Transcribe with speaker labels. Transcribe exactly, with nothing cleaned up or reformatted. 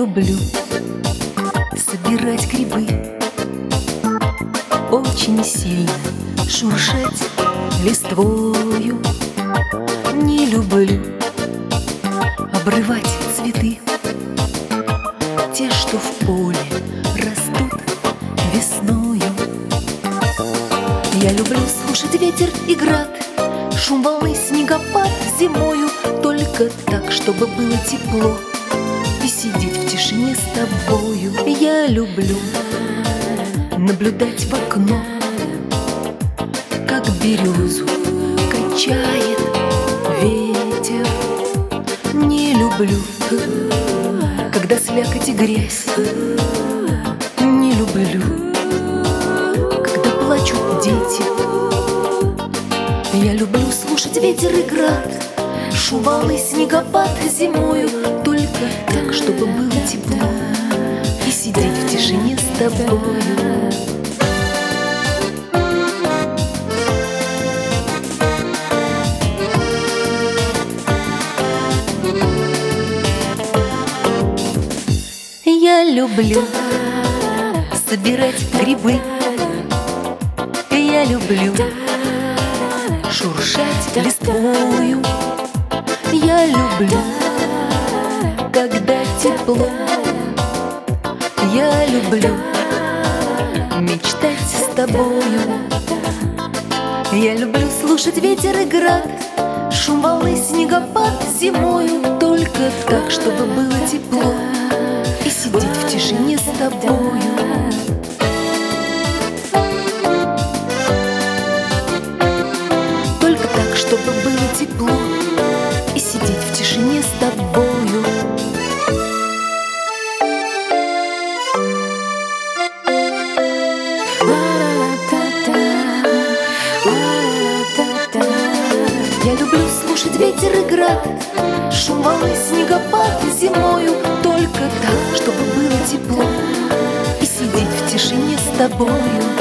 Speaker 1: люблю собирать грибы, очень сильно шуршать листвою. Не люблю обрывать цветы, те, что в поле растут весною. Я люблю слушать ветер и град, шум волны, снегопад зимою, только так, чтобы было тепло и сидеть в тишине с тобою. Я люблю наблюдать в окно, как березу качает ветер. Не люблю, когда слякоть и грязь. Не люблю, когда плачут дети. Я люблю слушать ветер и град, шум волны, снегопад зимою, только так, чтобы было тепло и сидеть в тишине с тобою. Я люблю собирать грибы, я люблю шуршать листвою. Я люблю, когда тепло. Я люблю мечтать с тобою. Я люблю слушать ветер и град, шум волны, снегопад зимою, только так, чтобы было тепло и сидеть в тишине с тобою. Только так, чтобы было тепло и сидеть в тишине с тобою. Я люблю слушать ветер и град, шум волны, снегопад зимою, только так, чтобы было тепло и сидеть в тишине с тобою.